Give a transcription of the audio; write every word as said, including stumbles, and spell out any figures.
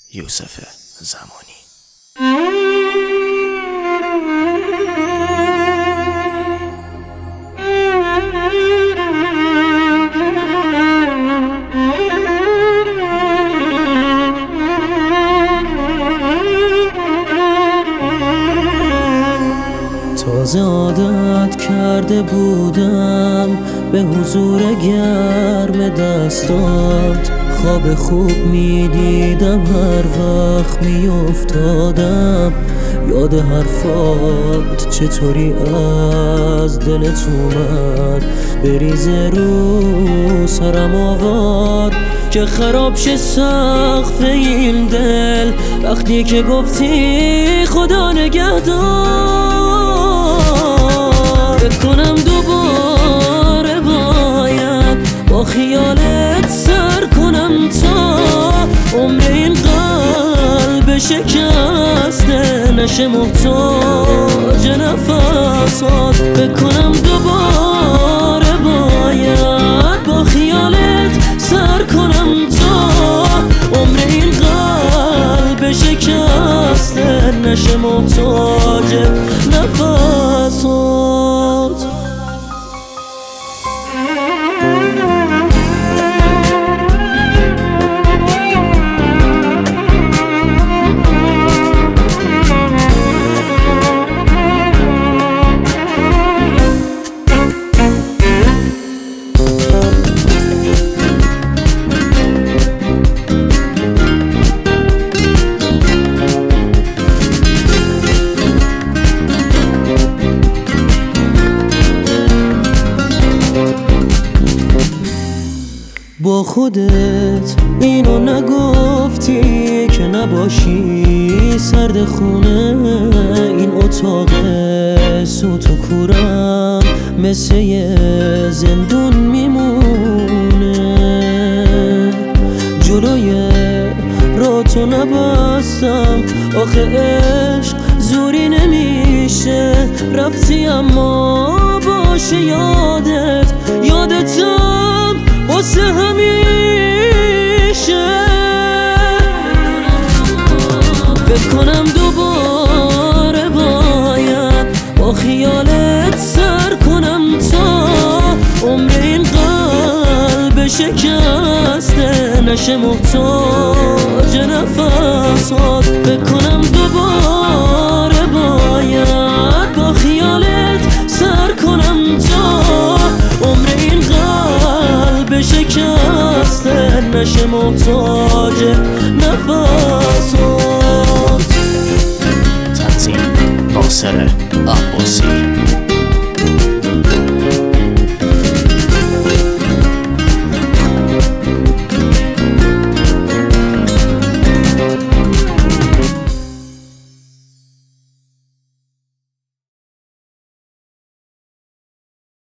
یوسف زمانی. تازه عادت کرده بودم به حضور گرم دستات، خواب خوب می دیدم هر وقت می افتادم یاد حرفات، چطوری از دلت اومد بریزه رو سرم آوار که خراب شه سقف این دل وقتی که گفتی خدا نگهدار. بکنم دوباره باید با خیالت سر کنم تا عمر این قلب شکسته نشه محتاج نفسات. بکنم دوباره باید با خیالت سر کنم تا عمر این قلب شکسته نشه محتاج نفسات. با خودت اینو نگفتی که نباشی سرد خونه این اتاق سوت و کورم مثل یه زندون میمونه. جلوی را تو نبستم آخه عشق زوری نمیشه، رفتی اما باشه یادت یادتم واسه همیشه. بکنم دوباره باید با خیالت سر کنم تا عمر این قلب شکسته نشه محتاج نفسات. بکنم دوباره باید با خیالت سر کنم تا عمر این قلب شکسته نشه محتاج نفسات. تنظیم ناصر عباسی.